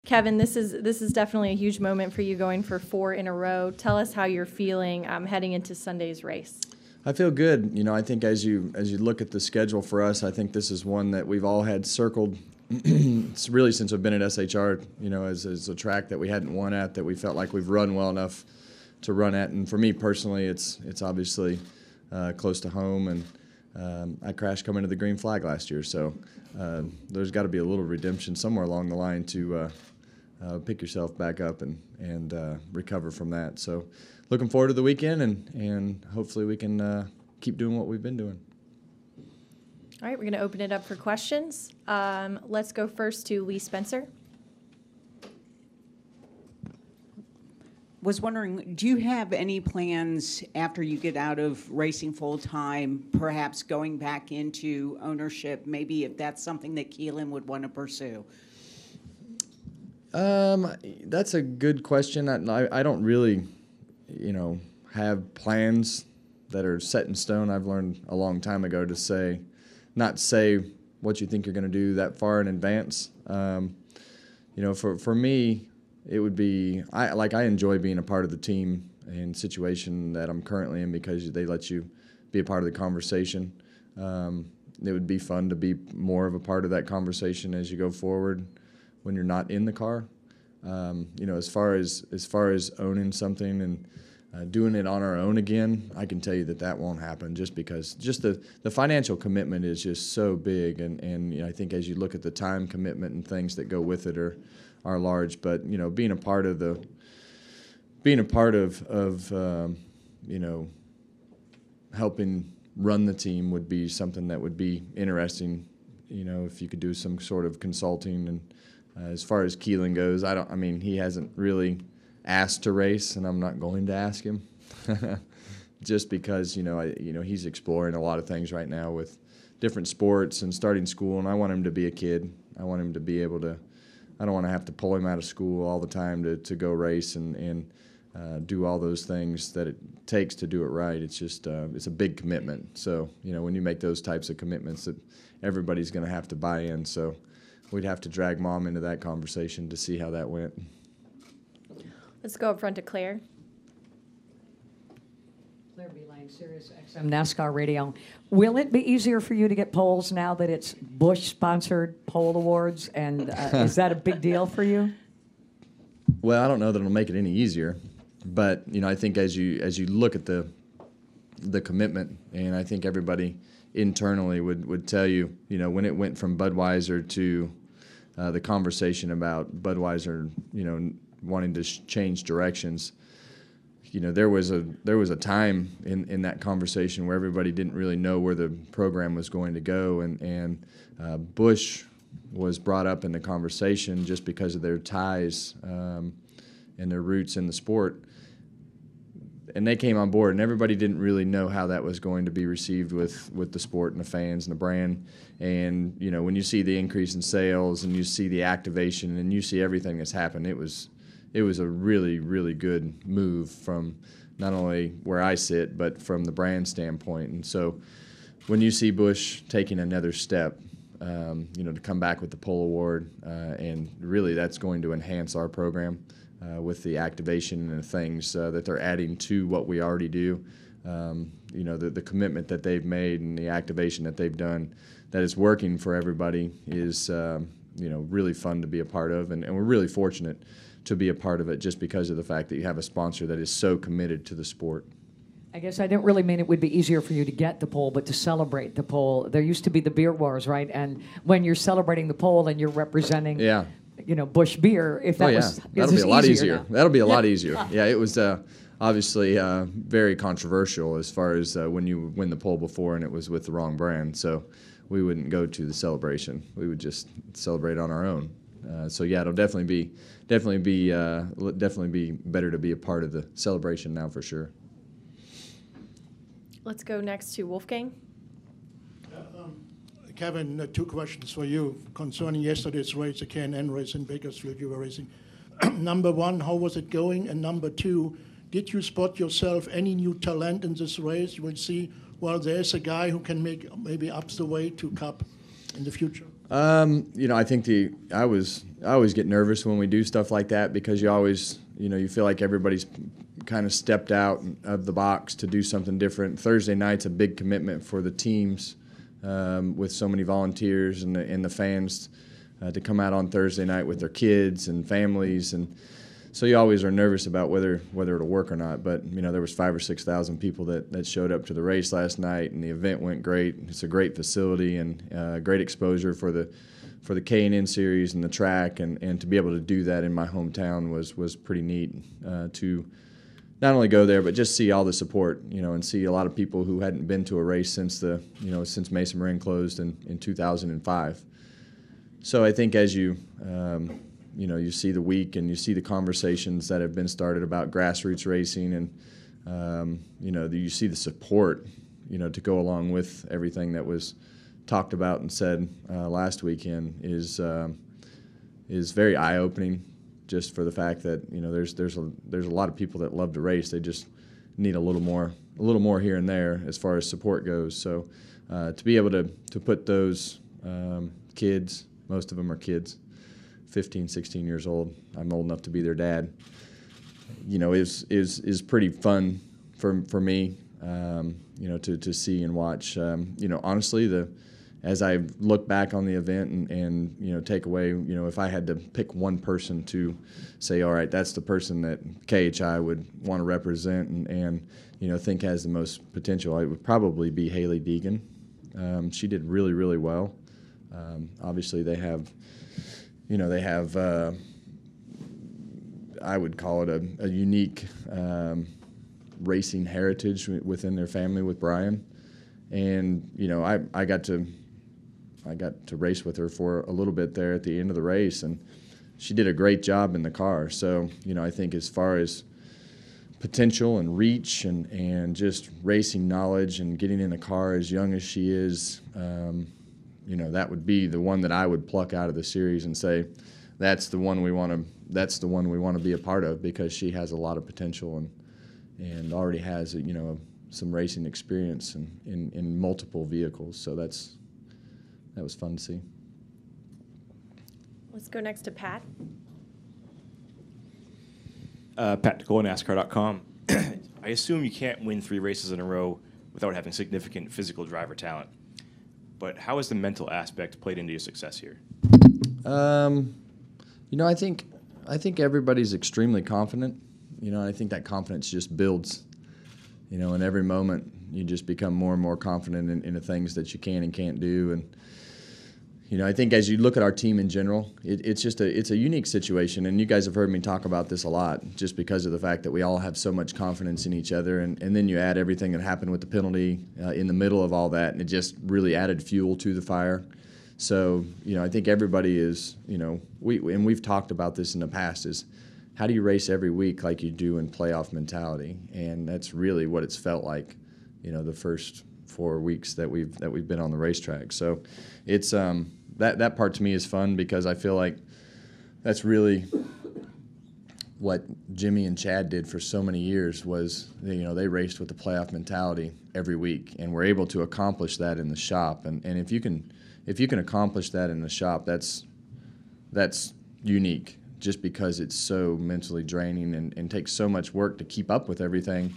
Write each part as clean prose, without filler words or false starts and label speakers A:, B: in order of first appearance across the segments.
A: Kevin, this is definitely a huge moment for you, going for 4 in a row. Tell us how you're feeling heading into Sunday's race.
B: I feel good. I think as you look at the schedule for us, I think this is one that we've all had circled. It's really since I've been at SHR, as a track that we hadn't won at, that we felt like we've run well enough to run at. And for me personally, it's obviously close to home, and I crashed coming to the green flag last year, so there's got to be a little redemption somewhere along the line to pick yourself back up and recover from that. So looking forward to the weekend, and hopefully we can keep doing what we've been doing.
A: All right, we're going to open it up for questions. Let's go first to Lee Spencer.
C: Was wondering, do you have any plans after you get out of racing full-time, perhaps going back into ownership, maybe if that's something that Keelan would want to pursue?
B: That's a good question. I don't really, have plans that are set in stone. I've learned a long time ago to not say what you think you're going to do that far in advance. For me, it would be I enjoy being a part of the team and situation that I'm currently in because they let you be a part of the conversation. It would be fun to be more of a part of that conversation as you go forward when you're not in the car. As far as owning something and doing it on our own again, I can tell you that won't happen just because the financial commitment is just so big, and I think as you look at the time commitment and things that go with it are large. But being a part of helping run the team would be something that would be interesting. If you could do some sort of consulting. And as far as Keelan goes, he hasn't really asked to race, and I'm not going to ask him, just because he's exploring a lot of things right now with different sports and starting school, and I want him to be a kid. I want him to be able to. I don't want to have to pull him out of school all the time to go race and do all those things that it takes to do it right. It's just it's a big commitment. So when you make those types of commitments, that everybody's going to have to buy in. So we'd have to drag Mom into that conversation to see how that went.
A: Let's go up front to Claire.
D: Claire B. Lang, Sirius XM NASCAR Radio. Will it be easier for you to get poles now that it's Busch-sponsored pole awards, and is that a big deal for you?
B: Well, I don't know that it'll make it any easier, but I think as you look at the commitment, and I think everybody internally would tell you, when it went from Budweiser to the conversation about Budweiser, wanting to change directions. There was a time in that conversation where everybody didn't really know where the program was going to go, and Busch was brought up in the conversation just because of their ties and their roots in the sport. And they came on board, and everybody didn't really know how that was going to be received with the sport and the fans and the brand. And when you see the increase in sales and you see the activation and you see everything that's happened, it was a really, really good move from not only where I sit, but from the brand standpoint. And so when you see Busch taking another step, to come back with the pole award, and really that's going to enhance our program with the activation and the things that they're adding to what we already do. The commitment that they've made and the activation that they've done that is working for everybody is really fun to be a part of, and we're really fortunate to be a part of it just because of the fact that you have a sponsor that is so committed to the sport.
D: I guess I didn't really mean it would be easier for you to get the pole, but to celebrate the pole. There used to be the beer wars, right? And when you're celebrating the pole and you're representing, Busch beer, if that was
B: that'll be a lot easier.
D: Now.
B: That'll be a lot easier. Yeah, it was obviously very controversial as far as when you win the pole before and it was with the wrong brand. So we wouldn't go to the celebration. We would just celebrate on our own. It'll definitely be better to be a part of the celebration now for sure.
A: Let's go next to Wolfgang.
E: Kevin, 2 questions for you concerning yesterday's race, the K&N race in Bakersfield you were racing. Number 1, how was it going? And number 2, did you spot yourself any new talent in this race? You will see, there's a guy who can maybe ups the way to Cup in the future.
B: I think I always get nervous when we do stuff like that because you always, you feel like everybody's kind of stepped out of the box to do something different. Thursday night's a big commitment for the teams with so many volunteers and the fans to come out on Thursday night with their kids and families, and so you always are nervous about whether it'll work or not. But there was 5,000 or 6,000 people that showed up to the race last night, and the event went great. It's a great facility and great exposure for the K&N series and the track, and to be able to do that in my hometown was pretty neat to not only go there but just see all the support, and see a lot of people who hadn't been to a race since since Mesa Marin closed in 2005. So I think as you see the week and you see the conversations that have been started about grassroots racing, and you see the support, to go along with everything that was talked about and said last weekend is very eye-opening, just for the fact that there's a lot of people that love to race. They just need a little more here and there as far as support goes. So to be able to put those kids, most of them are kids, 15, 16 years old. I'm old enough to be their dad. Is pretty fun for me. To see and watch. Honestly, as I look back on the event and take away, if I had to pick one person to say, all right, that's the person that KHI would want to represent and think has the most potential, it would probably be Haley Deegan. She did really, really well. Obviously, they have. I would call it a unique racing heritage within their family with Brian, and I got to race with her for a little bit there at the end of the race, and she did a great job in the car. So I think as far as potential and reach and just racing knowledge and getting in the car as young as she is. That would be the one that I would pluck out of the series and say, that's the one we want to be a part of, because she has a lot of potential and already has some racing experience in multiple vehicles. So that was fun to see.
A: Let's go next to Pat.
F: Pat DeCole, NASCAR.com. I assume you can't win 3 races in a row without having significant physical driver talent. But how has the mental aspect played into your success here?
B: I think everybody's extremely confident. I think that confidence just builds. In every moment you just become more and more confident in the things that you can and can't do. And I think as you look at our team in general, it's a unique situation. And you guys have heard me talk about this a lot, just because of the fact that we all have so much confidence in each other. And then you add everything that happened with the penalty in the middle of all that, and it just really added fuel to the fire. So I think everybody is, we've talked about this in the past, is how do you race every week like you do in playoff mentality? And that's really what it's felt like, the first 4 weeks that we've been on the racetrack. So it's that part to me is fun, because I feel like that's really what Jimmy and Chad did for so many years. Was they raced with the playoff mentality every week, and were able to accomplish that in the shop. And if you can accomplish that in the shop, that's unique, just because it's so mentally draining and takes so much work to keep up with everything.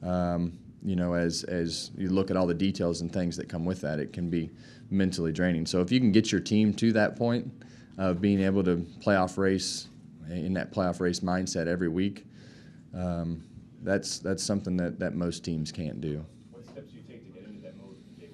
B: As you look at all the details and things that come with that, it can be mentally draining. So if you can get your team to that point of being able to playoff race in that playoff race mindset every week, that's something that most teams can't do.
F: What steps do you take to get into that mode from day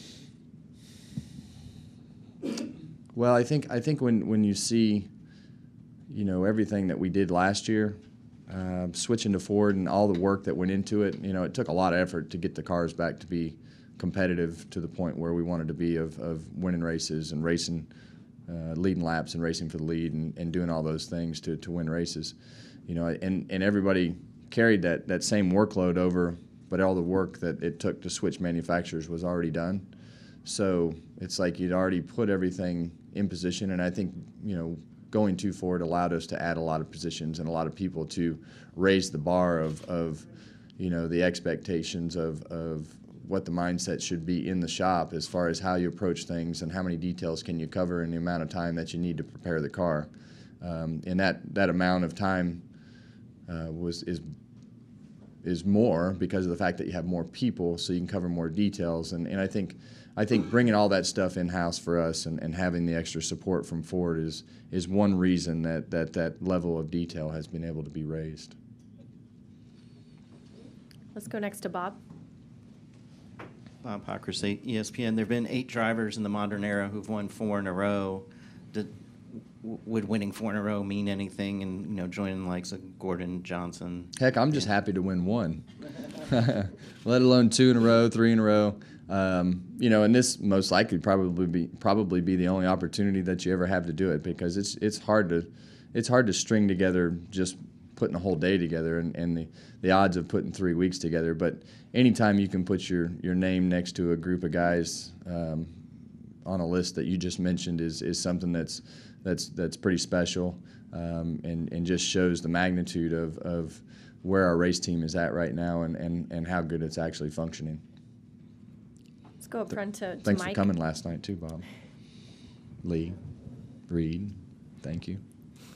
F: one?
B: Well, I think when you see, everything that we did last year, switching to Ford and all the work that went into it, it took a lot of effort to get the cars back to be competitive to the point where we wanted to be of winning races and racing, leading laps and racing for the lead and doing all those things to win races. And everybody carried that same workload over, but all the work that it took to switch manufacturers was already done. So it's like you'd already put everything in position, and I think, going to Ford allowed us to add a lot of positions and a lot of people to raise the bar of the expectations of what the mindset should be in the shop as far as how you approach things and how many details can you cover in the amount of time that you need to prepare the car. And that amount of time is more because of the fact that you have more people, so you can cover more details. And I think bringing all that stuff in-house for us and having the extra support from Ford is one reason that level of detail has been able to be raised.
A: Let's go next to Bob.
G: Bob Hockersey, ESPN. There have been 8 drivers in the modern era who've won 4 in a row. Would winning 4 in a row mean anything? And joining the likes of Gordon, Johnson.
B: Heck, I'm just happy to win 1, let alone 2 in a row, 3 in a row. And this most likely probably be the only opportunity that you ever have to do it, because it's hard to string together just putting a whole day together, and the odds of putting 3 weeks together. But anytime you can put your name next to a group of guys on a list that you just mentioned is something that's pretty special, and just shows the magnitude of where our race team is at right now and how good it's actually functioning.
A: Let's go up front to Mike.
B: Thanks for coming last night too, Bob. Lee, Reed, thank you.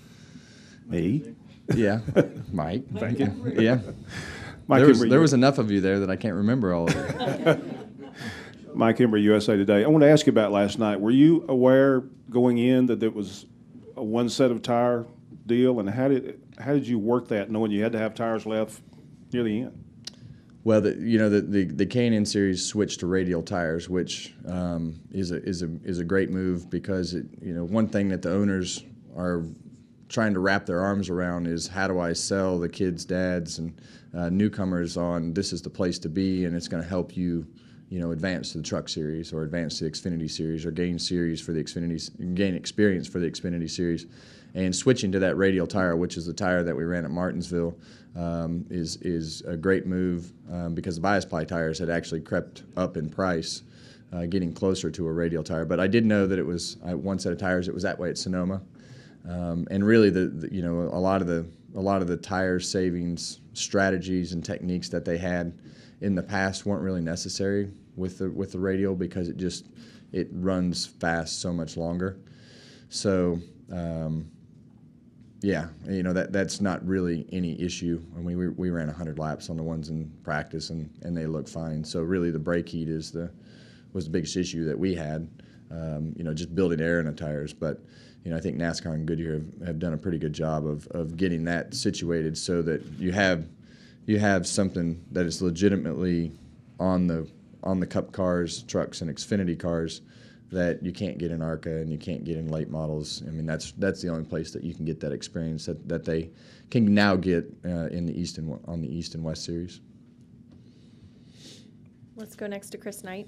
H: Me?
B: Yeah, Mike.
H: Thank you.
B: Yeah.
H: Mike
B: There was enough of you there that I can't remember all of it.
H: Mike Embry, USA Today. I want to ask you about last night. Were you aware going in that it was a one set of tire deal, and how did you work that, knowing you had to have tires left near the end?
B: Well, the K&N series switched to radial tires, which is a great move, because one thing that the owners are trying to wrap their arms around is, how do I sell the kids, dads, and newcomers on this is the place to be, and it's going to help you, advance to the Truck Series or advance to the Xfinity Series or gain experience for the Xfinity Series. And switching to that radial tire, which is the tire that we ran at Martinsville, is a great move, because the bias ply tires had actually crept up in price, getting closer to a radial tire. But I did know that it was one set of tires. It was that way at Sonoma, and really a lot of the tire savings strategies and techniques that they had in the past weren't really necessary with the radial, because it runs fast so much longer. So. That's not really any issue. I mean, we ran 100 laps on the ones in practice, and they look fine. So really, the brake heat was the biggest issue that we had. Just building air in the tires. But I think NASCAR and Goodyear have done a pretty good job of getting that situated so that you have something that is legitimately on the Cup cars, trucks, and Xfinity cars that you can't get in ARCA and you can't get in late models. I mean, that's the only place that you can get that experience that they can now get on the East and West Series.
A: Let's go next to Chris Knight.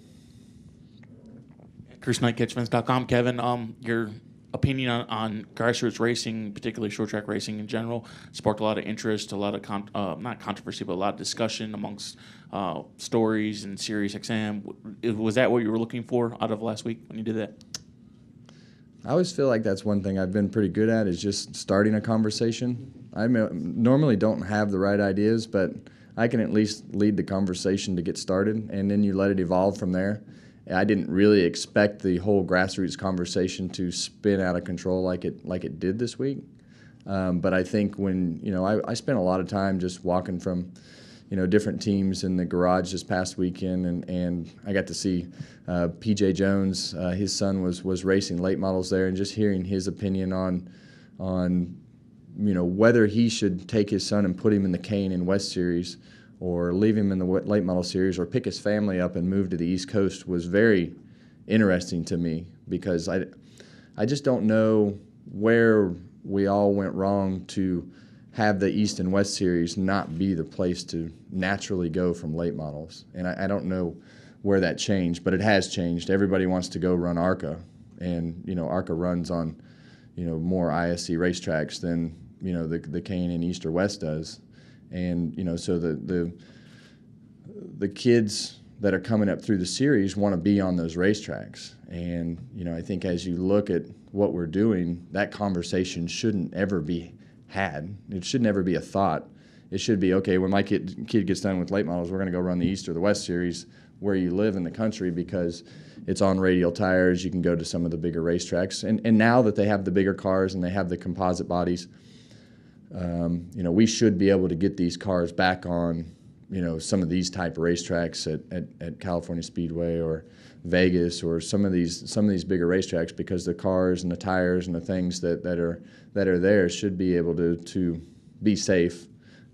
I: Chris Knight, CatchFence.com. Kevin, your opinion on grassroots racing, particularly short track racing in general, sparked a lot of interest, a lot of not controversy, but a lot of discussion amongst stories and Sirius XM. Was that what you were looking for out of last week when you did that?
B: I always feel like that's one thing I've been pretty good at, is just starting a conversation. I normally don't have the right ideas, but I can at least lead the conversation to get started, and then you let it evolve from there. I didn't really expect the whole grassroots conversation to spin out of control like it did this week. But I think when, I spent a lot of time just walking from, different teams in the garage this past weekend, and I got to see P.J. Jones. His son was racing late models there, and just hearing his opinion on whether he should take his son and put him in the K&N West Series, or leave him in the late model series, or pick his family up and move to the East Coast, was very interesting to me, because I just don't know where we all went wrong to have the East and West Series not be the place to naturally go from late models. And I don't know where that changed, but it has changed. Everybody wants to go run ARCA, and ARCA runs on more ISC racetracks than the K&N East or West does. And so the kids that are coming up through the series want to be on those racetracks. And I think as you look at what we're doing, that conversation shouldn't ever be had. It should never be a thought. It should be, okay, when my kid gets done with late models, we're going to go run the East or the West Series. where you live in the country because it's on radial tires. You can go to some of the bigger racetracks. And now that they have the bigger cars and they have the composite bodies, we should be able to get these cars back on, some of these type of racetracks at California Speedway or Vegas or some of these bigger racetracks, because the cars and the tires and the things that are there should be able to be safe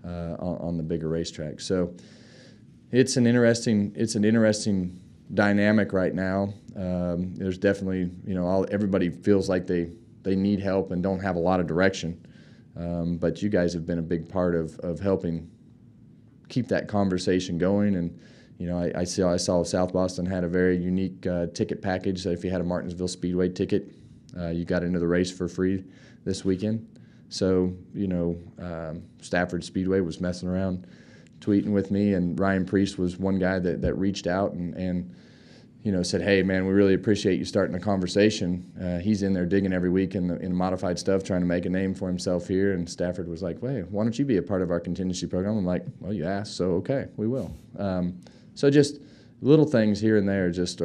B: on the bigger racetracks. So it's an interesting dynamic right now. There's definitely, everybody feels like they need help and don't have a lot of direction. But you guys have been a big part of helping keep that conversation going. And, I saw South Boston had a very unique ticket package. So if you had a Martinsville Speedway ticket, you got into the race for free this weekend. So, Stafford Speedway was messing around, tweeting with me, and Ryan Priest was one guy that reached out and said, hey, man, we really appreciate you starting a conversation. He's in there digging every week in the modified stuff, trying to make a name for himself here. And Stafford was like, wait, why don't you be a part of our contingency program? I'm like, well, you asked, so okay, we will. So just little things here and there just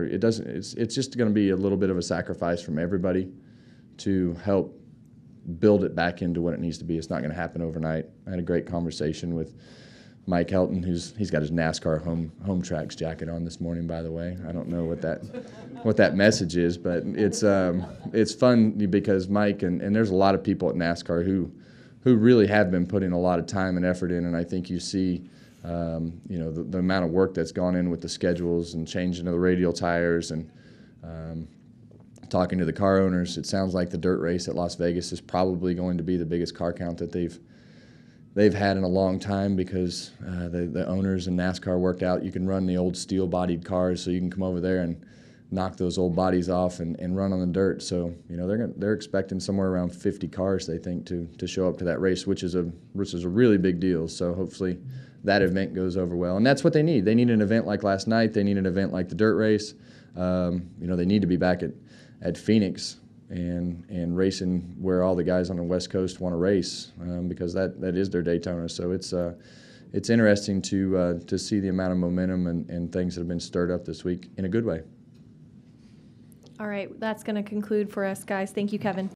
B: it's just going to be a little bit of a sacrifice from everybody to help build it back into what it needs to be. It's not going to happen overnight. I had a great conversation with Mike Helton, he's got his NASCAR home tracks jacket on this morning, by the way. I don't know what that message is, but it's fun because Mike and there's a lot of people at NASCAR who really have been putting a lot of time and effort in, and I think you see the amount of work that's gone in with the schedules and changing of the radial tires and talking to the car owners. It sounds like the dirt race at Las Vegas is probably going to be the biggest car count that they've had in a long time, because the owners in NASCAR worked out you can run the old steel-bodied cars, so you can come over there and knock those old bodies off and run on the dirt. So they're expecting somewhere around 50 cars, they think, to show up to that race, which is a really big deal. So hopefully that event goes over well, and that's what they need. They need an event like last night. They need an event like the dirt race. They need to be back at Phoenix and racing where all the guys on the West Coast want to race, because that is their Daytona. So it's interesting to see the amount of momentum and things that have been stirred up this week in a good way.
A: All right, that's going to conclude for us, guys. Thank you, Kevin.